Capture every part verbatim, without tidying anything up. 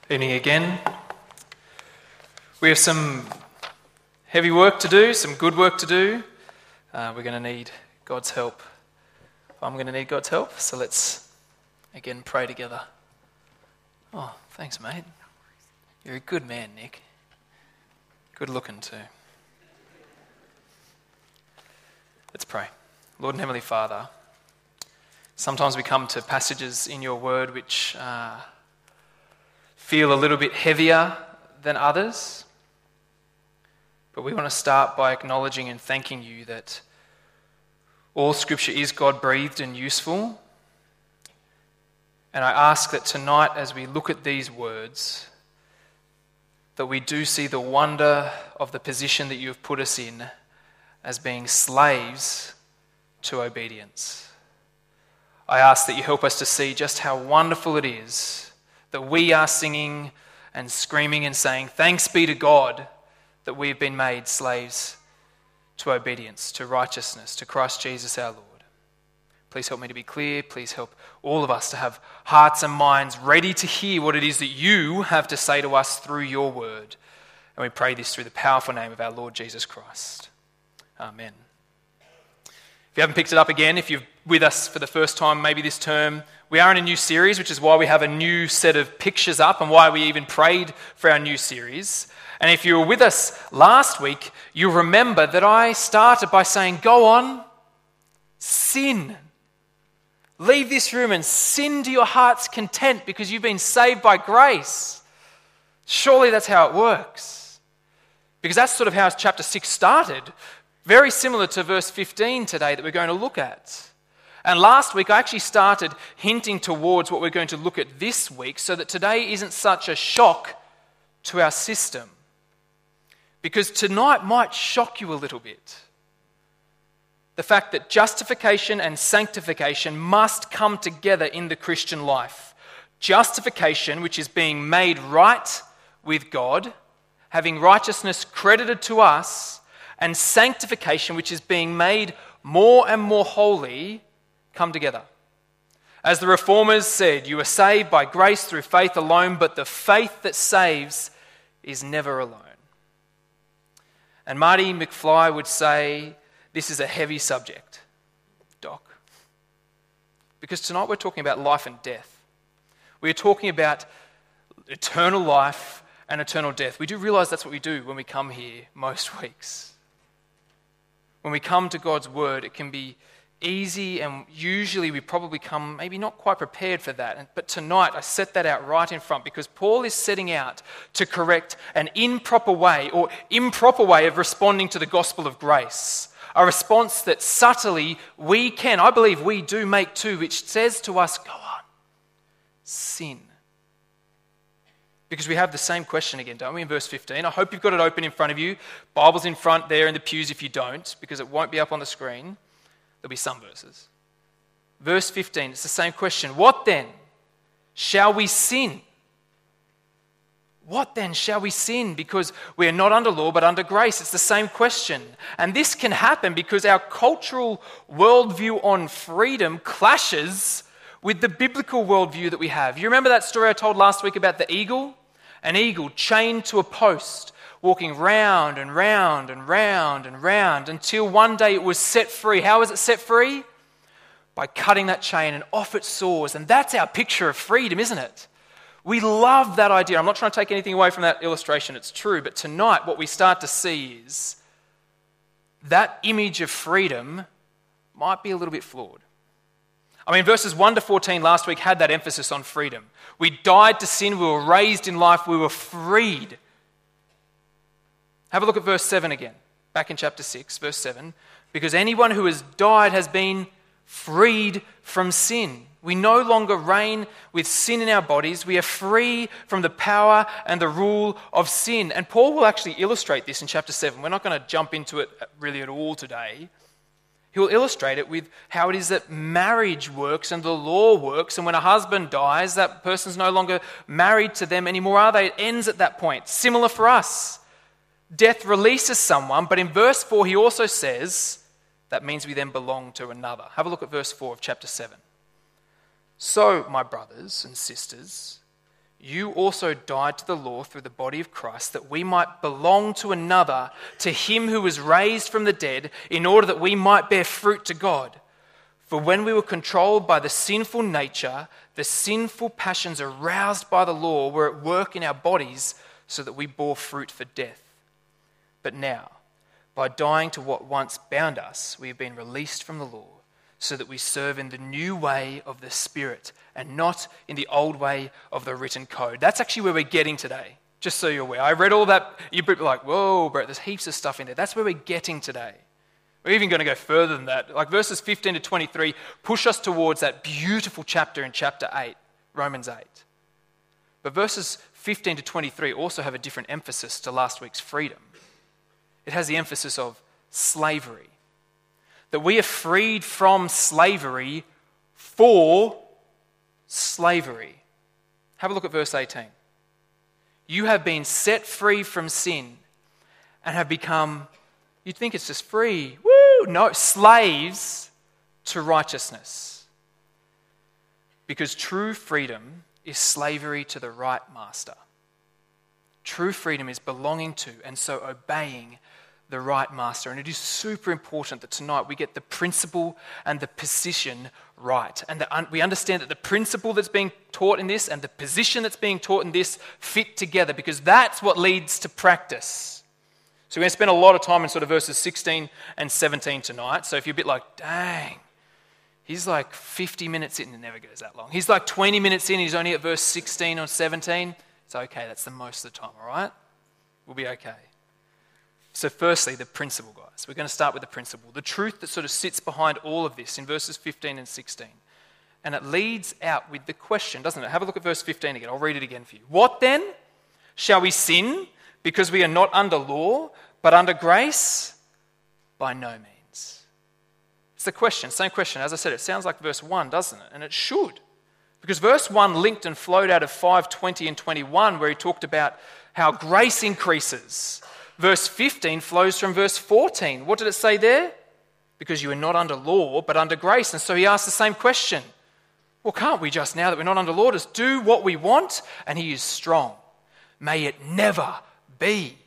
Evening again. We have some heavy work to do, some good work to do. Uh, we're going to need God's help. I'm going to need God's help, so let's again pray together. Oh, thanks, mate. You're a good man, Nick. Good looking too. Let's pray. Lord and Heavenly Father, sometimes we come to passages in your word which uh, feel a little bit heavier than others. But we want to start by acknowledging and thanking you that all Scripture is God-breathed and useful. And I ask that tonight, as we look at these words, that we do see the wonder of the position that you have put us in as being slaves to obedience. I ask that you help us to see just how wonderful it is that we are singing and screaming and saying, thanks be to God that we've been made slaves to obedience, to righteousness, to Christ Jesus our Lord. Please help me to be clear. Please help all of us to have hearts and minds ready to hear what it is that you have to say to us through your word. And we pray this through the powerful name of our Lord Jesus Christ. Amen. If you haven't picked it up again, if you're with us for the first time, maybe this term, we are in a new series, which is why we have a new set of pictures up and why we even prayed for our new series. And if you were with us last week, you'll remember that I started by saying, go on, sin. Leave this room and sin to your heart's content because you've been saved by grace. Surely that's how it works. Because that's sort of how chapter six started. Very similar to verse fifteen today that we're going to look at. And last week I actually started hinting towards what we're going to look at this week so that today isn't such a shock to our system. Because tonight might shock you a little bit. The fact that justification and sanctification must come together in the Christian life. Justification, which is being made right with God, having righteousness credited to us, and sanctification, which is being made more and more holy, come together. As the Reformers said, you are saved by grace through faith alone, but the faith that saves is never alone. And Marty McFly would say, this is a heavy subject, Doc. Because tonight we're talking about life and death. We're talking about eternal life and eternal death. We do realize that's what we do when we come here most weeks. When we come to God's word, it can be easy, and usually we probably come maybe not quite prepared for that. But tonight I set that out right in front because Paul is setting out to correct an improper way or improper way of responding to the gospel of grace. A response that subtly we can, I believe we do make too, which says to us, go on, sin. Because we have the same question again, don't we, in verse fifteen? I hope you've got it open in front of you. Bible's in front there in the pews if you don't, because it won't be up on the screen. There'll be some verses. Verse fifteen, it's the same question. What then? Shall we sin? What then shall we sin? Because we are not under law but under grace. It's the same question. And this can happen because our cultural worldview on freedom clashes with the biblical worldview that we have. You remember that story I told last week about the eagle? An eagle chained to a post, walking round and round and round and round until one day it was set free. How was it set free? By cutting that chain and off it soars. And that's our picture of freedom, isn't it? We love that idea. I'm not trying to take anything away from that illustration. It's true. But tonight what we start to see is that image of freedom might be a little bit flawed. I mean, verses one to fourteen last week had that emphasis on freedom. We died to sin. We were raised in life. We were freed. Have a look at verse seven again, back in chapter six, verse seven. Because anyone who has died has been freed from sin. We no longer reign with sin in our bodies. We are free from the power and the rule of sin. And Paul will actually illustrate this in chapter seven. We're not going to jump into it really at all today. He'll illustrate it with how it is that marriage works and the law works. And when a husband dies, that person's no longer married to them anymore, are they? It ends at that point. Similar for us. Death releases someone, but in verse four he also says that means we then belong to another. Have a look at verse four of chapter seven. So, my brothers and sisters, you also died to the law through the body of Christ, that we might belong to another, to him who was raised from the dead, in order that we might bear fruit to God. For when we were controlled by the sinful nature, the sinful passions aroused by the law were at work in our bodies, so that we bore fruit for death. But now, by dying to what once bound us, we have been released from the law, so that we serve in the new way of the Spirit and not in the old way of the written code. That's actually where we're getting today, just so you're aware. I read all that. You'd be like, whoa, Brett, there's heaps of stuff in there. That's where we're getting today. We're even going to go further than that. Like verses fifteen to twenty-three push us towards that beautiful chapter in chapter eight, Romans eight. But verses fifteen to twenty-three also have a different emphasis to last week's freedom. It has the emphasis of slavery. That we are freed from slavery for slavery. Have a look at verse eighteen. You have been set free from sin and have become, you'd think it's just free, woo, no, slaves to righteousness. Because true freedom is slavery to the right master. True freedom is belonging to and so obeying the right master. And it is super important that tonight we get the principle and the position right. And the un- we understand that the principle that's being taught in this and the position that's being taught in this fit together, because that's what leads to practice. So we're going to spend a lot of time in sort of verses sixteen and seventeen tonight. So if you're a bit like, dang, he's like fifty minutes in, it never goes that long. He's like twenty minutes in, he's only at verse sixteen or seventeen. It's okay, that's the most of the time, all right? We'll be okay. So firstly, the principle, guys. We're going to start with the principle. The truth that sort of sits behind all of this in verses fifteen and sixteen. And it leads out with the question, doesn't it? Have a look at verse fifteen again. I'll read it again for you. What then? Shall we sin because we are not under law, but under grace? By no means. It's the question, same question. As I said, it sounds like verse one, doesn't it? And it should. Because verse one linked and flowed out of five twenty and twenty-one, where he talked about how grace increases. Verse fifteen flows from verse fourteen. What did it say there? Because you are not under law, but under grace. And so he asked the same question. Well, can't we just, now that we're not under law, just do what we want? And he is strong. May it never be.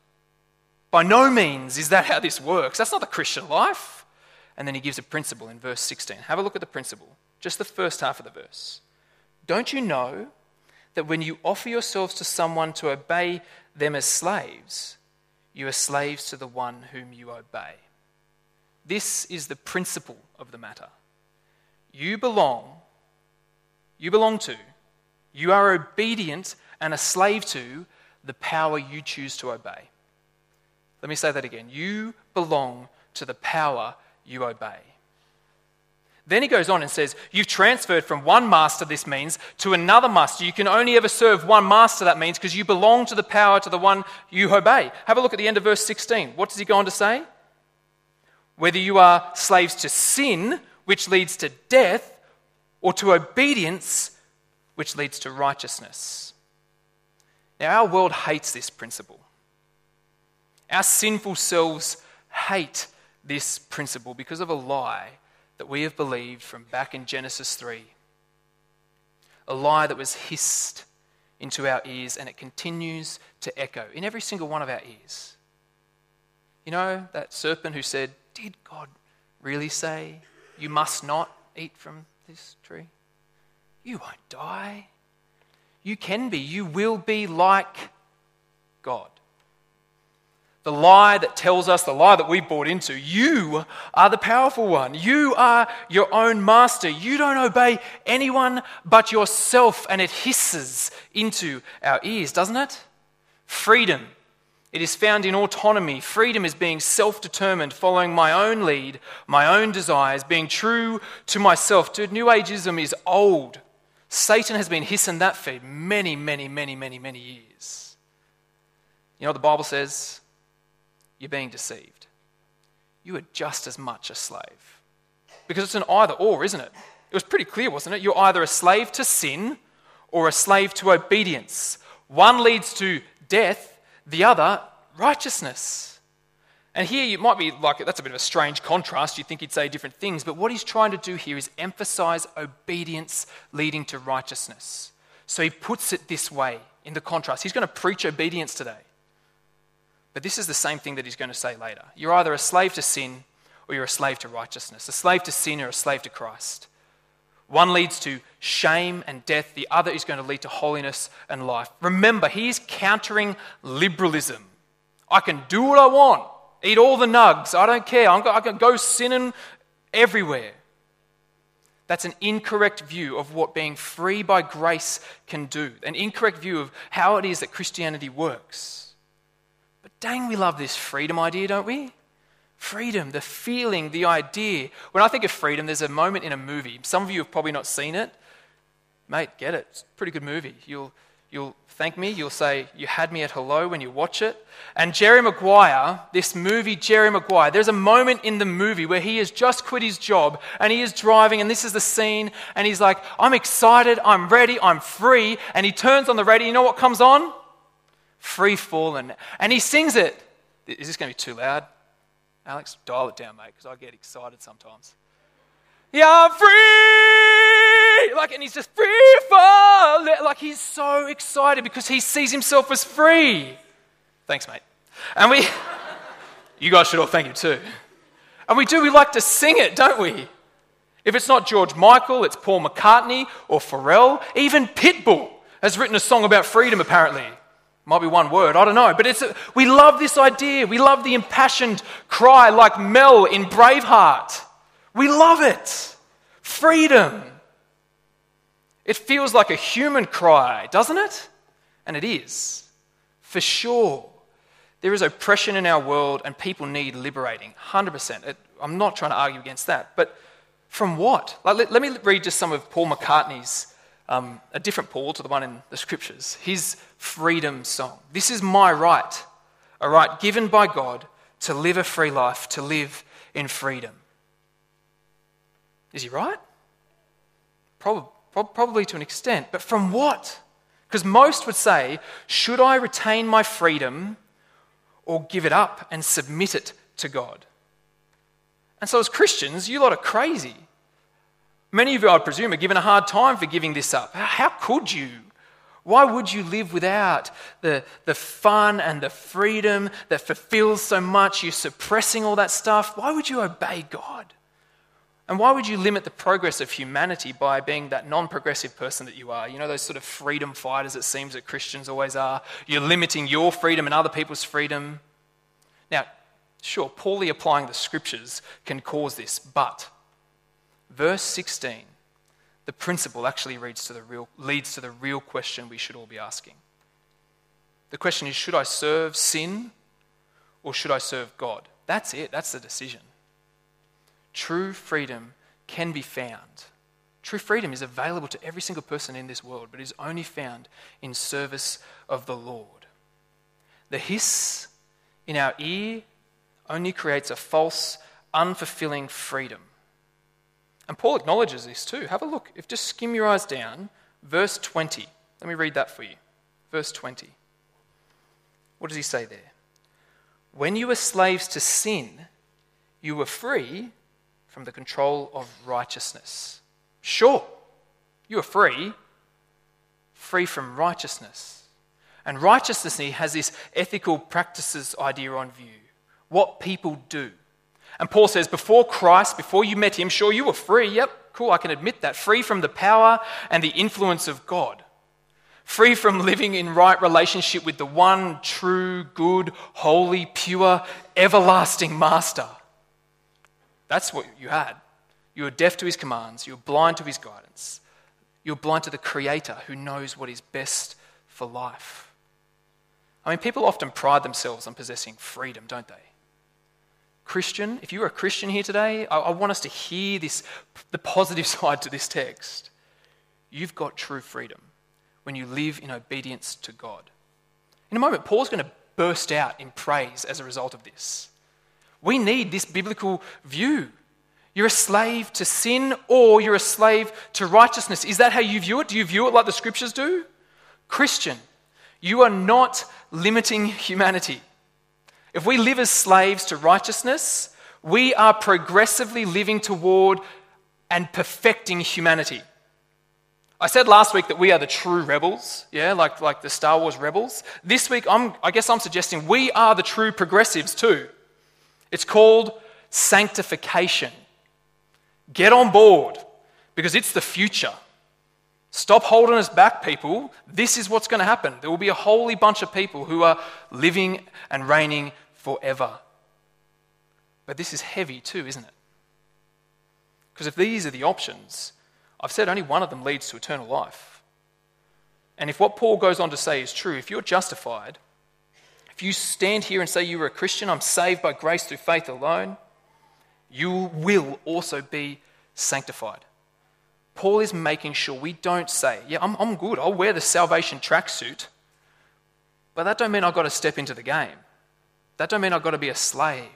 By no means is that how this works. That's not the Christian life. And then he gives a principle in verse sixteen. Have a look at the principle. Just the first half of the verse. Don't you know that when you offer yourselves to someone to obey them as slaves, you are slaves to the one whom you obey? This is the principle of the matter. You belong, you belong to, you are obedient and a slave to the power you choose to obey. Let me say that again. You belong to the power you obey. Then he goes on and says, you've transferred from one master, this means, to another master. You can only ever serve one master, that means, because you belong to the power, to the one you obey. Have a look at the end of verse sixteen. What does he go on to say? Whether you are slaves to sin, which leads to death, or to obedience, which leads to righteousness. Now, our world hates this principle. Our sinful selves hate this principle because of a lie that we have believed from back in Genesis three. A lie that was hissed into our ears, and it continues to echo in every single one of our ears. You know, that serpent who said, did God really say you must not eat from this tree? You won't die. You can be, you will be like God. The lie that tells us, the lie that we bought into, you are the powerful one. You are your own master. You don't obey anyone but yourself, and it hisses into our ears, doesn't it? Freedom. It is found in autonomy. Freedom is being self-determined, following my own lead, my own desires, being true to myself. Dude, New Ageism is old. Satan has been hissing that for many, many, many, many, many years. You know what the Bible says? You're being deceived. You are just as much a slave. Because it's an either or, isn't it? It was pretty clear, wasn't it? You're either a slave to sin or a slave to obedience. One leads to death, the other, righteousness. And here you might be like, that's a bit of a strange contrast. You think he'd say different things. But what he's trying to do here is emphasize obedience leading to righteousness. So he puts it this way in the contrast. He's going to preach obedience today. But this is the same thing that he's going to say later. You're either a slave to sin or you're a slave to righteousness. A slave to sin or a slave to Christ. One leads to shame and death. The other is going to lead to holiness and life. Remember, he's countering liberalism. I can do what I want. Eat all the nugs. I don't care. I'm go- I can go sinning everywhere. That's an incorrect view of what being free by grace can do. An incorrect view of how it is that Christianity works. But dang, we love this freedom idea, don't we? Freedom, the feeling, the idea. When I think of freedom, there's a moment in a movie. Some of you have probably not seen it. Mate, get it. It's a pretty good movie. You'll you'll thank me. You'll say, you had me at hello when you watch it. And Jerry Maguire, this movie, Jerry Maguire, there's a moment in the movie where he has just quit his job and he is driving, and this is the scene, and he's like, I'm excited, I'm ready, I'm free. And he turns on the radio. You know what comes on? Free Fallen. And he sings it. Is this going to be too loud? Alex, dial it down, mate, because I get excited sometimes. Yeah, I'm free! Like, and he's just free fall. Like, he's so excited because he sees himself as free. Thanks, mate. And we, you guys should all thank him too. And we do, we like to sing it, don't we? If it's not George Michael, it's Paul McCartney or Pharrell. Even Pitbull has written a song about freedom, apparently. Might be one word, I don't know. But it's a, we love this idea. We love the impassioned cry like Mel in Braveheart. We love it. Freedom. It feels like a human cry, doesn't it? And it is. For sure. There is oppression in our world and people need liberating. one hundred percent. It, I'm not trying to argue against that. But from what? Like, let, let me read just some of Paul McCartney's Um, a different Paul to the one in the scriptures, his freedom song. This is my right, a right given by God to live a free life, to live in freedom. Is he right? Probably, probably to an extent, but from what? Because most would say, should I retain my freedom or give it up and submit it to God? And so as Christians, you lot are crazy. Many of you, I presume, are given a hard time for giving this up. How could you? Why would you live without the, the fun and the freedom that fulfills so much? You're suppressing all that stuff. Why would you obey God? And why would you limit the progress of humanity by being that non-progressive person that you are? You know, those sort of freedom fighters it seems that Christians always are. You're limiting your freedom and other people's freedom. Now, sure, poorly applying the scriptures can cause this, but verse sixteen, the principle actually leads to the real, leads to the real question we should all be asking. The question is, should I serve sin or should I serve God? That's it. That's the decision. True freedom can be found. True freedom is available to every single person in this world, but is only found in service of the Lord. The hiss in our ear only creates a false, unfulfilling freedom. And Paul acknowledges this too. Have a look. If just skim your eyes down, verse twenty. Let me read that for you. Verse twenty. What does he say there? When you were slaves to sin, you were free from the control of righteousness. Sure, you were free, free from righteousness. And righteousness has this ethical practices idea on view. What people do. And Paul says, before Christ, before you met him, sure, you were free. Yep, cool, I can admit that. Free from the power and the influence of God. Free from living in right relationship with the one true, good, holy, pure, everlasting master. That's what you had. You were deaf to his commands. You were blind to his guidance. You were blind to the Creator who knows what is best for life. I mean, people often pride themselves on possessing freedom, don't they? Christian, if you're a Christian here today, I, I want us to hear this, the positive side to this text. You've got true freedom when you live in obedience to God. In a moment, Paul's going to burst out in praise as a result of this. We need this biblical view. You're a slave to sin or you're a slave to righteousness. Is that how you view it? Do you view it like the scriptures do? Christian, you are not limiting humanity. If we live as slaves to righteousness, we are progressively living toward and perfecting humanity. I said last week that we are the true rebels, yeah, like, like the Star Wars rebels. This week, I'm, I guess I'm suggesting we are the true progressives too. It's called sanctification. Get on board, because it's the future. Stop holding us back, people. This is what's going to happen. There will be a holy bunch of people who are living and reigning forever. But this is heavy too, isn't it? Because if these are the options, I've said only one of them leads to eternal life. And if what Paul goes on to say is true, if you're justified, if you stand here and say you are a Christian, I'm saved by grace through faith alone, you will also be sanctified. Paul is making sure we don't say, yeah, I'm, I'm good, I'll wear the salvation tracksuit, but that don't mean I've got to step into the game. That don't mean I've got to be a slave,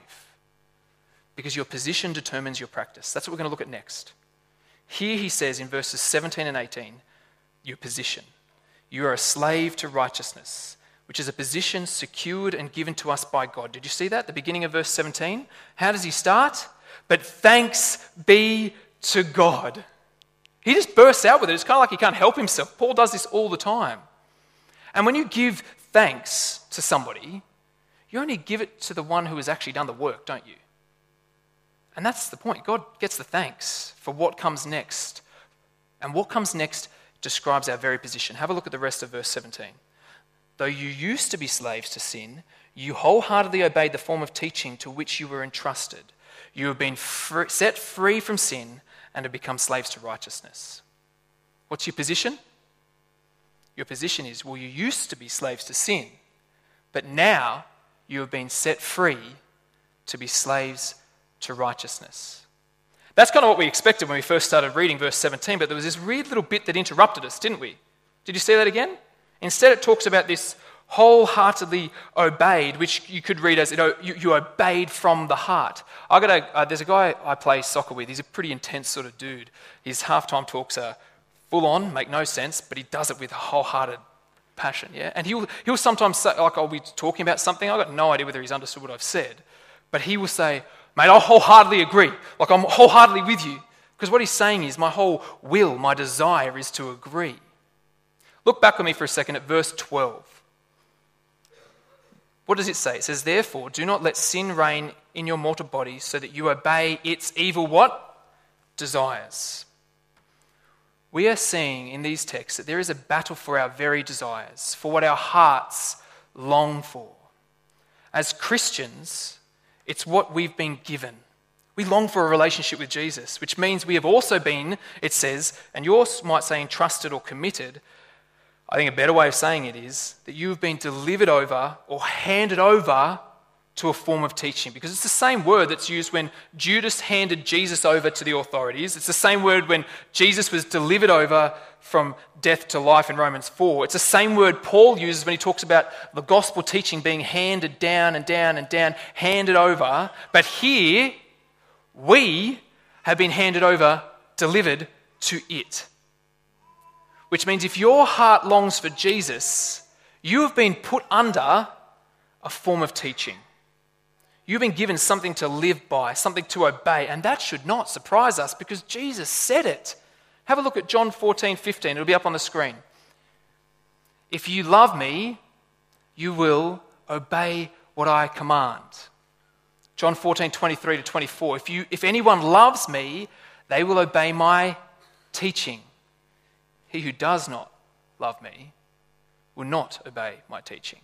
because your position determines your practice. That's what we're going to look at next. Here he says in verses seventeen and eighteen, your position. You are a slave to righteousness, which is a position secured and given to us by God. Did you see that? The beginning of verse seventeen? How does he start? But thanks be to God. He just bursts out with it. It's kind of like he can't help himself. Paul does this all the time. And when you give thanks to somebody, you only give it to the one who has actually done the work, don't you? And that's the point. God gets the thanks for what comes next. And what comes next describes our very position. Have a look at the rest of verse seventeen. Though you used to be slaves to sin, you wholeheartedly obeyed the form of teaching to which you were entrusted. You have been free, set free from sin and have become slaves to righteousness. What's your position? Your position is, well, you used to be slaves to sin, but now you have been set free to be slaves to righteousness. That's kind of what we expected when we first started reading verse seventeen, but there was this weird little bit that interrupted us, didn't we? Did you see that again? Instead, it talks about this wholeheartedly obeyed, which you could read as, you know, you, you obeyed from the heart. I got a, uh, there's a guy I play soccer with. He's a pretty intense sort of dude. His halftime talks are full on, make no sense, but he does it with wholehearted passion, yeah? And he'll, he'll sometimes say, like I'll be talking about something, I've got no idea whether he's understood what I've said, but he will say, mate, I wholeheartedly agree. Like I'm wholeheartedly with you. Because what he's saying is my whole will, my desire is to agree. Look back with me for a second at verse twelve. What does it say? It says, therefore, do not let sin reign in your mortal body so that you obey its evil what? Desires. We are seeing in these texts that there is a battle for our very desires, for what our hearts long for. As Christians, it's what we've been given. We long for a relationship with Jesus, which means we have also been, it says, and yours might say entrusted or committed. I think a better way of saying it is that you have been delivered over or handed over to a form of teaching, because it's the same word that's used when Judas handed Jesus over to the authorities. It's the same word when Jesus was delivered over from death to life in Romans four. It's the same word Paul uses when he talks about the gospel teaching being handed down and down and down, handed over. But here, we have been handed over, delivered to it. Which means if your heart longs for Jesus, you have been put under a form of teaching. You've been given something to live by, something to obey, and that should not surprise us because Jesus said it. Have a look at John fourteen fifteen. It'll be up on the screen. If you love me, you will obey what I command. John fourteen twenty-three to twenty-four. If you, if anyone loves me, they will obey my teaching. He who does not love me will not obey my teaching.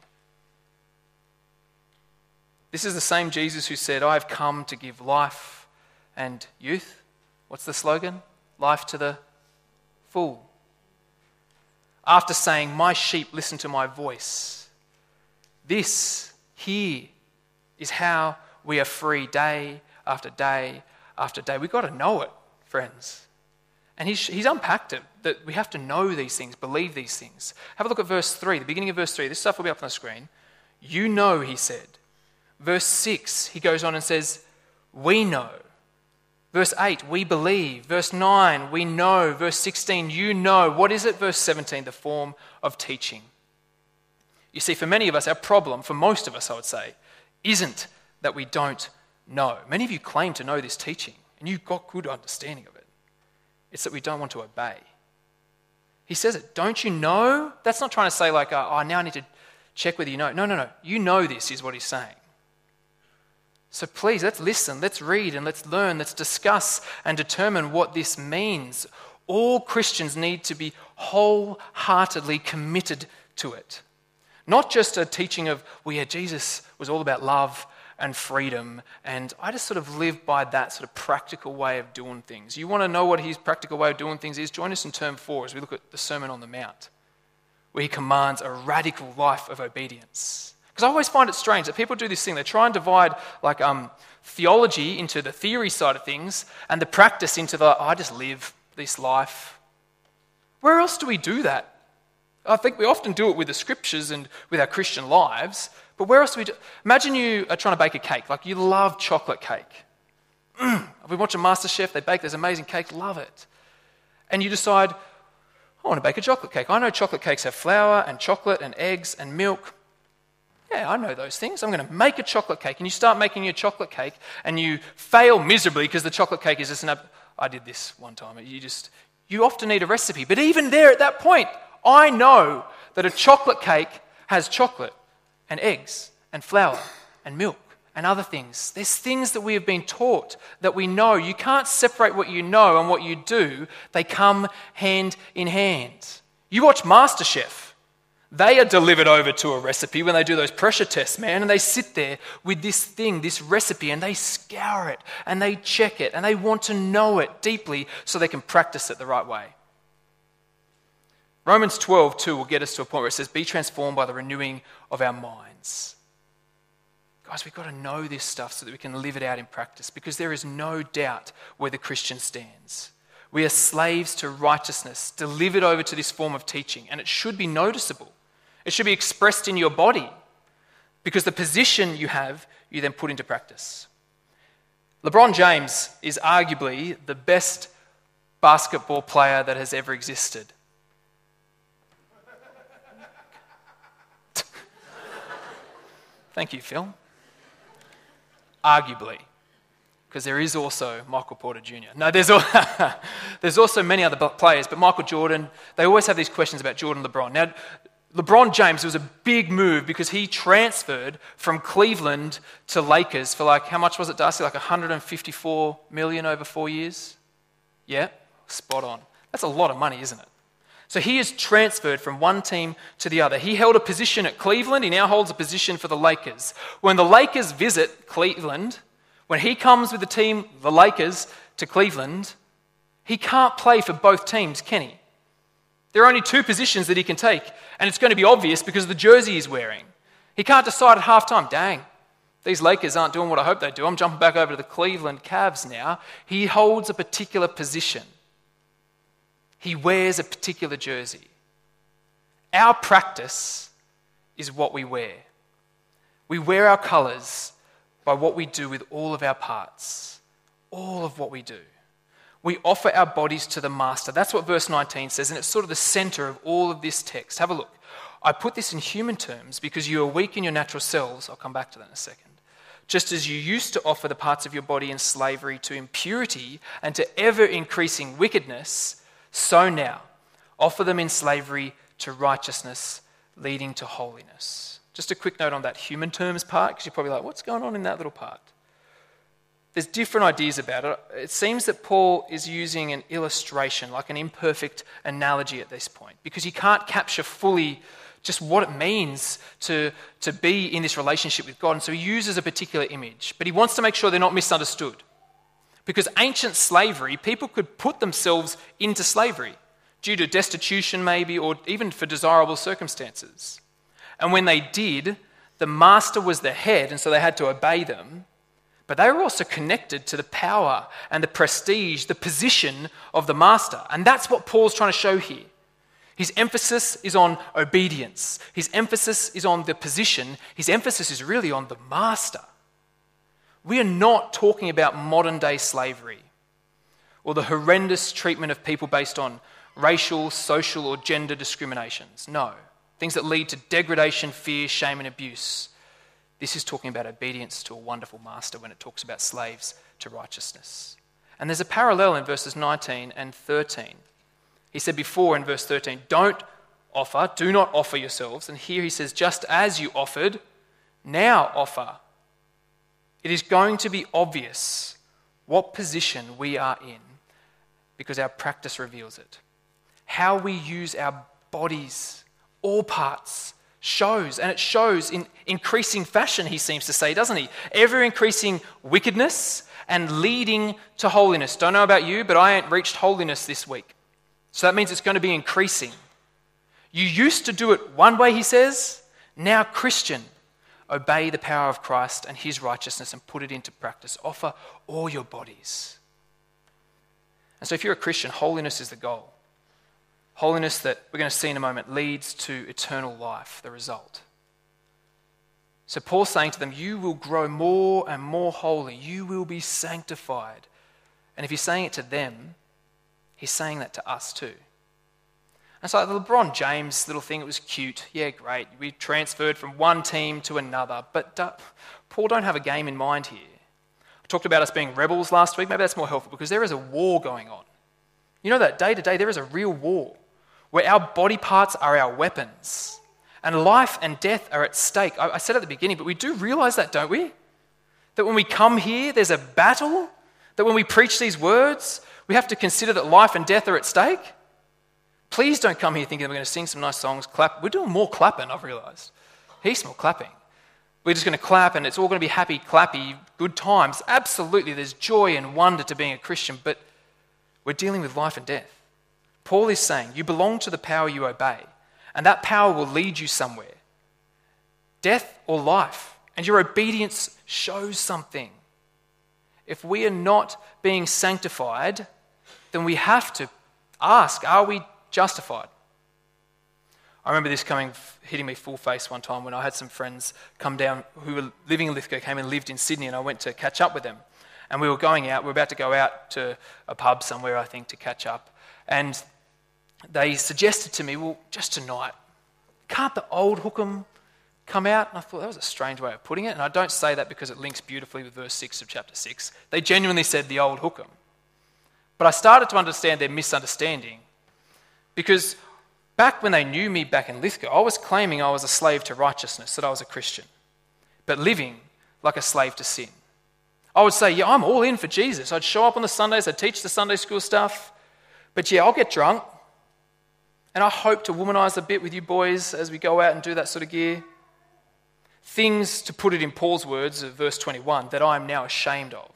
This is the same Jesus who said, I have come to give life and youth. What's the slogan? Life to the full. After saying, my sheep listen to my voice. This here is how we are free day after day after day. We've got to know it, friends. And he's, he's unpacked it, that we have to know these things, believe these things. Have a look at verse three, the beginning of verse three. This stuff will be up on the screen. You know, he said. Verse six, he goes on and says, we know. Verse eight, we believe. Verse nine, we know. Verse sixteen, you know. What is it? Verse seventeen, the form of teaching. You see, for many of us, our problem, for most of us, I would say, isn't that we don't know. Many of you claim to know this teaching, and you've got good understanding of it. It's that we don't want to obey. He says it. Don't you know? That's not trying to say like, oh, now I need to check whether you know. No, no, no. You know this is what he's saying. So please, let's listen, let's read, and let's learn, let's discuss and determine what this means. All Christians need to be wholeheartedly committed to it. Not just a teaching of, well, yeah, Jesus was all about love and freedom, and I just sort of live by that sort of practical way of doing things. You want to know what his practical way of doing things is? Join us in term four as we look at the Sermon on the Mount, where he commands a radical life of obedience. Because I always find it strange that people do this thing. They try and divide like um, theology into the theory side of things and the practice into the, oh, I just live this life. Where else do we do that? I think we often do it with the scriptures and with our Christian lives, but where else do we do? Imagine you are trying to bake a cake. Like you love chocolate cake. Mm. I've been watching MasterChef. They bake this amazing cake. Love it. And you decide, I want to bake a chocolate cake. I know chocolate cakes have flour and chocolate and eggs and milk. Yeah, I know those things. I'm going to make a chocolate cake. And you start making your chocolate cake and you fail miserably because the chocolate cake is just an... Ab- I did this one time. You just, you often need a recipe. But even there at that point, I know that a chocolate cake has chocolate and eggs and flour and milk and other things. There's things that we have been taught that we know. You can't separate what you know and what you do. They come hand in hand. You watch MasterChef. They are delivered over to a recipe when they do those pressure tests, man, and they sit there with this thing, this recipe, and they scour it, and they check it, and they want to know it deeply so they can practice it the right way. Romans twelve two will get us to a point where it says, be transformed by the renewing of our minds. Guys, we've got to know this stuff so that we can live it out in practice, because there is no doubt where the Christian stands. We are slaves to righteousness, delivered over to this form of teaching, and it should be noticeable. It should be expressed in your body, because the position you have, you then put into practice. LeBron James is arguably the best basketball player that has ever existed. Thank you, Phil. Arguably. Because there is also Michael Porter Junior No, there's, al- there's also many other players, but Michael Jordan, they always have these questions about Jordan and LeBron. Now, LeBron James was a big move because he transferred from Cleveland to Lakers for like, how much was it, Darcy? Like one hundred fifty-four million over four years? Yeah, spot on. That's a lot of money, isn't it? So he is transferred from one team to the other. He held a position at Cleveland. He now holds a position for the Lakers. When the Lakers visit Cleveland, when he comes with the team, the Lakers, to Cleveland, he can't play for both teams, can he? There are only two positions that he can take, and it's going to be obvious because of the jersey he's wearing. He can't decide at halftime, dang, these Lakers aren't doing what I hope they do. I'm jumping back over to the Cleveland Cavs now. He holds a particular position. He wears a particular jersey. Our practice is what we wear. We wear our colours by what we do with all of our parts, all of what we do. We offer our bodies to the Master. That's what verse nineteen says, and it's sort of the center of all of this text. Have a look. I put this in human terms because you are weak in your natural selves. I'll come back to that in a second. Just as you used to offer the parts of your body in slavery to impurity and to ever-increasing wickedness, so now offer them in slavery to righteousness, leading to holiness. Just a quick note on that human terms part, because you're probably like, what's going on in that little part? There's different ideas about it. It seems that Paul is using an illustration, like an imperfect analogy at this point, because he can't capture fully just what it means to, to be in this relationship with God. And so he uses a particular image, but he wants to make sure they're not misunderstood. Because ancient slavery, people could put themselves into slavery due to destitution maybe, or even for desirable circumstances. And when they did, the master was the head, and so they had to obey them. But they were also connected to the power and the prestige, the position of the master. And that's what Paul's trying to show here. His emphasis is on obedience. His emphasis is on the position. His emphasis is really on the master. We are not talking about modern day slavery or the horrendous treatment of people based on racial, social, or gender discriminations. No. Things that lead to degradation, fear, shame, and abuse. This is talking about obedience to a wonderful master when it talks about slaves to righteousness. And there's a parallel in verses nineteen and thirteen. He said before in verse thirteen, don't offer, do not offer yourselves. And here he says, just as you offered, now offer. It is going to be obvious what position we are in because our practice reveals it. How we use our bodies, all parts, shows, and it shows in increasing fashion, he seems to say, doesn't he? Ever increasing wickedness and leading to holiness. Don't know about you, but I ain't reached holiness this week. So that means it's going to be increasing. You used to do it one way, he says. Now, Christian, obey the power of Christ and his righteousness and put it into practice. Offer all your bodies. And so if you're a Christian, holiness is the goal. Holiness that we're going to see in a moment leads to eternal life, the result. So Paul's saying to them, you will grow more and more holy. You will be sanctified. And if he's saying it to them, he's saying that to us too. And so the LeBron James little thing, it was cute. Yeah, great. We transferred from one team to another. But uh, Paul, don't have a game in mind here. I talked about us being rebels last week. Maybe that's more helpful because there is a war going on. You know that day to day there is a real war where our body parts are our weapons and life and death are at stake. I, I said at the beginning, but we do realize that, don't we? That when we come here, there's a battle. That when we preach these words, we have to consider that life and death are at stake. Please don't come here thinking we're going to sing some nice songs, clap. We're doing more clapping, I've realised. Heaps more clapping. We're just going to clap and it's all going to be happy, clappy, good times. Absolutely, there's joy and wonder to being a Christian, but we're dealing with life and death. Paul is saying, you belong to the power you obey, and that power will lead you somewhere. Death or life, and your obedience shows something. If we are not being sanctified, then we have to ask, are we justified? I remember this coming, hitting me full face one time when I had some friends come down who were living in Lithgow, came and lived in Sydney, and I went to catch up with them. And we were going out, we were about to go out to a pub somewhere, I think, to catch up. And they suggested to me, well, just tonight, can't the old hookem come out? And I thought that was a strange way of putting it. And I don't say that because it links beautifully with verse six of chapter six. They genuinely said the old hookem. But I started to understand their misunderstanding because back when they knew me back in Lithgow, I was claiming I was a slave to righteousness, that I was a Christian, but living like a slave to sin. I would say, yeah, I'm all in for Jesus. I'd show up on the Sundays, I'd teach the Sunday school stuff, but yeah, I'll get drunk, and I hope to womanize a bit with you boys as we go out and do that sort of gear. Things, to put it in Paul's words of verse twenty-one, that I am now ashamed of.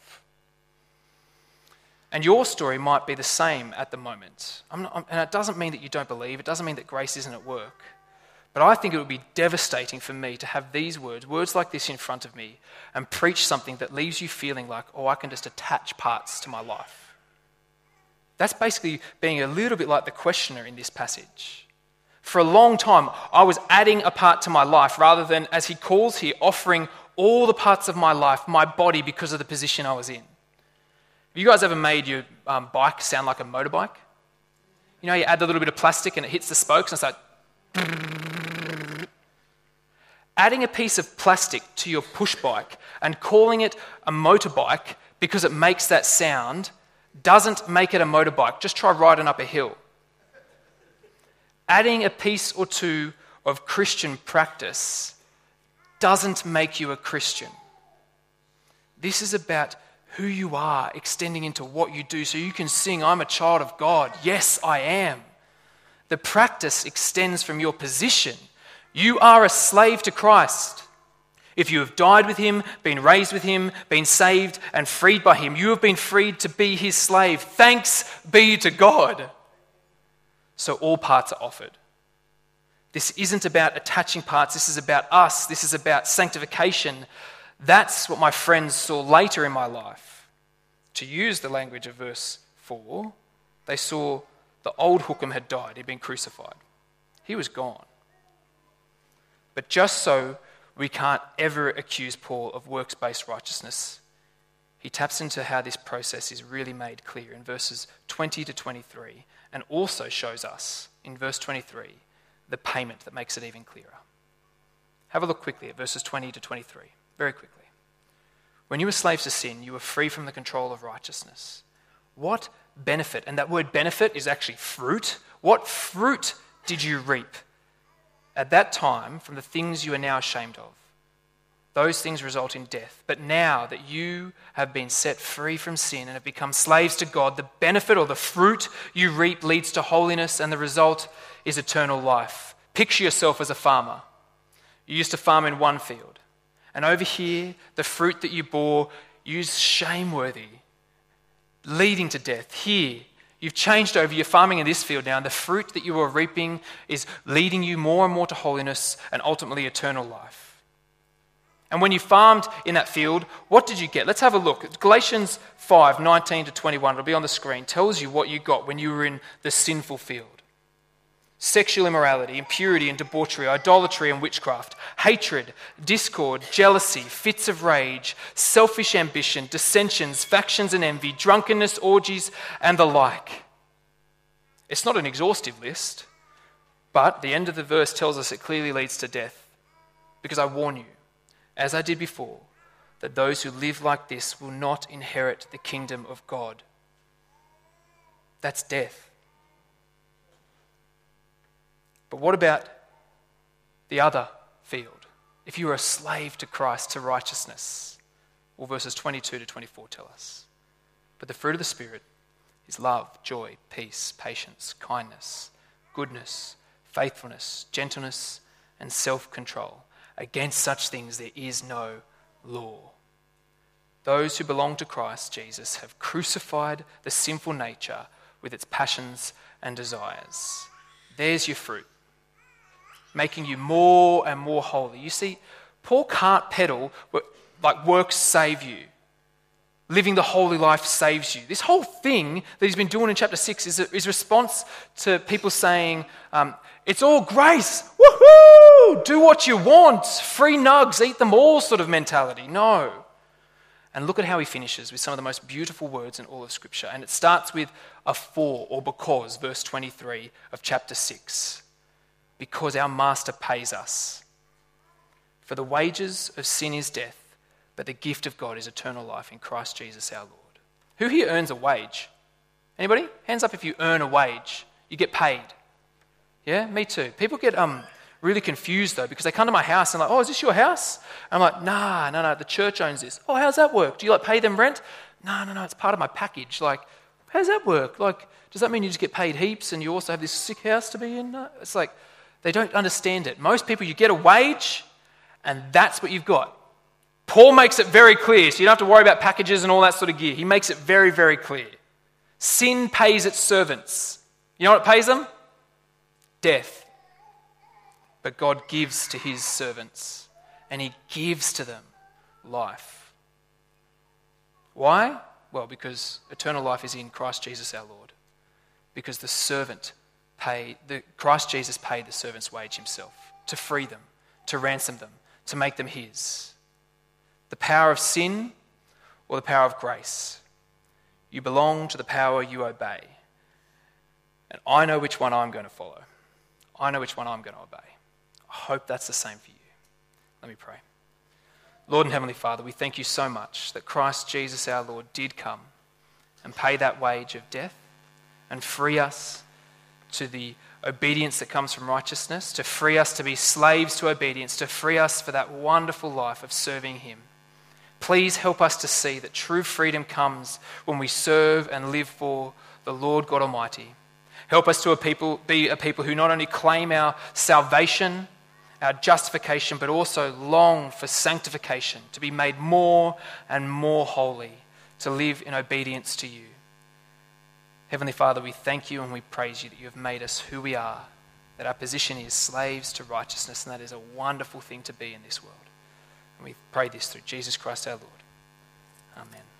And your story might be the same at the moment. I'm not, and it doesn't mean that you don't believe. It doesn't mean that grace isn't at work. But I think it would be devastating for me to have these words, words like this in front of me, and preach something that leaves you feeling like, oh, I can just attach parts to my life. That's basically being a little bit like the questioner in this passage. For a long time, I was adding a part to my life rather than, as he calls here, offering all the parts of my life, my body, because of the position I was in. Have you guys ever made your um, bike sound like a motorbike? You know, you add a little bit of plastic and it hits the spokes and it's like... Adding a piece of plastic to your push bike and calling it a motorbike because it makes that sound doesn't make it a motorbike. Just try riding up a hill. Adding a piece or two of Christian practice doesn't make you a Christian. This is about who you are extending into what you do so you can sing, I'm a child of God. Yes, I am. The practice extends from your position. You are a slave to Christ. If you have died with him, been raised with him, been saved and freed by him, you have been freed to be his slave. Thanks be to God. So all parts are offered. This isn't about attaching parts. This is about us. This is about sanctification. That's what my friends saw later in my life. To use the language of verse four, they saw the old hookem had died. He'd been crucified. He was gone. But just so we can't ever accuse Paul of works-based righteousness, he taps into how this process is really made clear in verses twenty to twenty-three, and also shows us in verse twenty-three the payment that makes it even clearer. Have a look quickly at verses twenty to twenty-three, very quickly. When you were slaves to sin, you were free from the control of righteousness. What benefit, and that word benefit is actually fruit. What fruit did you reap at that time from the things you are now ashamed of? Those things result in death. But now that you have been set free from sin and have become slaves to God, the benefit or the fruit you reap leads to holiness, and the result is eternal life. Picture yourself as a farmer. You used to farm in one field, and over here, the fruit that you bore is shameworthy, leading to death. Here, you've changed over, you're farming in this field now, and the fruit that you are reaping is leading you more and more to holiness and ultimately eternal life. And when you farmed in that field, what did you get? Let's have a look. Galatians five, nineteen to twenty-one, it'll be on the screen, tells you what you got when you were in the sinful field. Sexual immorality, impurity and debauchery, idolatry and witchcraft, hatred, discord, jealousy, fits of rage, selfish ambition, dissensions, factions and envy, drunkenness, orgies, and the like. It's not an exhaustive list, but the end of the verse tells us it clearly leads to death. Because I warn you, as I did before, that those who live like this will not inherit the kingdom of God. That's death. But what about the other field? If you are a slave to Christ, to righteousness, well, verses twenty-two to twenty-four tell us. But the fruit of the Spirit is love, joy, peace, patience, kindness, goodness, faithfulness, gentleness, and self-control. Against such things there is no law. Those who belong to Christ Jesus have crucified the sinful nature with its passions and desires. There's your fruit, making you more and more holy. You see, Paul can't peddle like works save you. Living the holy life saves you. This whole thing that he's been doing in chapter six is a is response to people saying, um, it's all grace. Woohoo! Do what you want. Free nugs, eat them all sort of mentality. No. And look at how he finishes with some of the most beautiful words in all of Scripture. And it starts with a for or because, verse twenty-three of chapter six. Because our master pays us. For the wages of sin is death, but the gift of God is eternal life in Christ Jesus our Lord. Who here earns a wage? Anybody? Hands up if you earn a wage. You get paid. Yeah, me too. People get um really confused though, because they come to my house and like, oh, is this your house? And I'm like, nah, no, no, the church owns this. Oh, how's that work? Do you like pay them rent? No, no, no, it's part of my package. Like, how does that work? Like, does that mean you just get paid heaps and you also have this sick house to be in? No. It's like, they don't understand it. Most people, you get a wage and that's what you've got. Paul makes it very clear, so you don't have to worry about packages and all that sort of gear. He makes it very, very clear. Sin pays its servants. You know what it pays them? Death. But God gives to his servants, and he gives to them life. Why? Well, because eternal life is in Christ Jesus our Lord. Because the servant paid, the Christ Jesus paid the servant's wage himself to free them, to ransom them, to make them his. The power of sin or the power of grace. You belong to the power you obey. And I know which one I'm going to follow. I know which one I'm going to obey. I hope that's the same for you. Let me pray. Lord and Heavenly Father, we thank you so much that Christ Jesus our Lord did come and pay that wage of death and free us to the obedience that comes from righteousness, to free us to be slaves to obedience, to free us for that wonderful life of serving him. Please help us to see that true freedom comes when we serve and live for the Lord God Almighty. Help us to a people, be a people who not only claim our salvation, our justification, but also long for sanctification, to be made more and more holy, to live in obedience to you. Heavenly Father, we thank you and we praise you that you have made us who we are, that our position is slaves to righteousness, and that is a wonderful thing to be in this world. And we pray this through Jesus Christ our Lord. Amen.